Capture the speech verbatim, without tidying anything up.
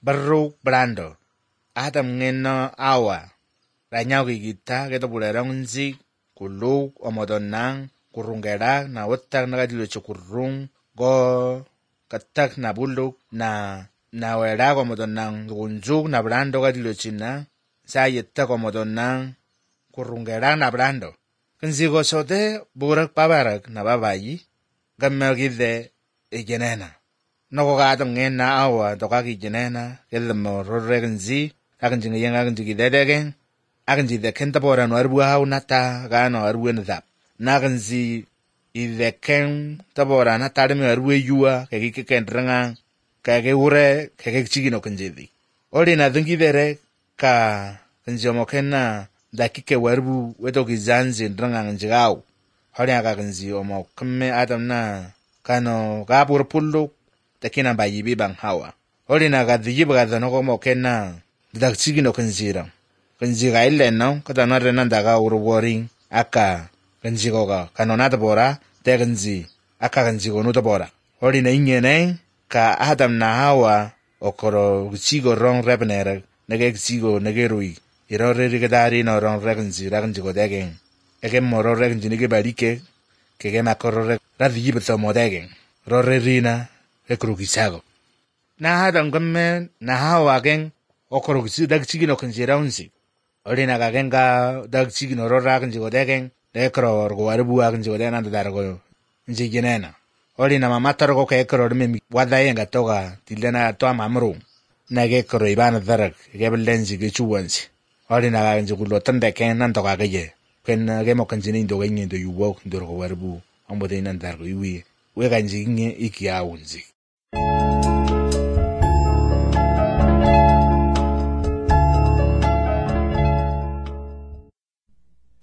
baruk brando. Adam ngeno awa. Ranyau gigita keto bulerang nzi kuluk omodonang kurungera na otak na kadilo chukurung go katak na buluk na na wera omodonang unzuk na brando kadilo china sa yetta omodonang kurungera na brando. Nzi go sote burak pabarak na babayi gammagide igenena. Noko Adam ngena awa dokaki igenena kedemo rorregenzi agenjinga yang agenjigi dedegen agenji de kenta bora no arbu hau nata gano arbu nda nagenzi ide ken tabora nata de arbu yua kegi ken ranga kage ure kege chigino kenjedi ori na dungi dere ka kenjomo kenna dakike warbu weto gizanzi ranga njigau hori aga kenzi omo kemme Adam na kano gabur pullu takina bayibi bang hawa ori na gadigi bagada no mo kenna dak chigino kenjira kenjiga ile no kada na rena daga urworing aka kenjigoga kanona bora tegenzi aka kenjigo no bora ori na ingene ka Adam na hawa okoro chigo rong rebnere nege chigo nege rui iro reri gadari no rong regenzi regenzigo degen ege moro regenzi nege barike kege makoro re radigi beto modegen ro rerina ekrugisago na Adam gamme na hawa gen okoro gisi dag chigino kenjira unsi ori na gagenga dag chigino ro ragenzigo degen dekro orgo warbu agenzigo dena dargo njiginena ori na mama targo ke ekro me wadayenga toga tilena to amamru na ge kro ibana darak ge belenzi ge chuwansi ori na gagenzi gulo tande ken nan toga ge ken ge mo kanjini ndo genye ndo yuwo ndo warbu ambo de nan dargo iwi we ganji nge iki awunzi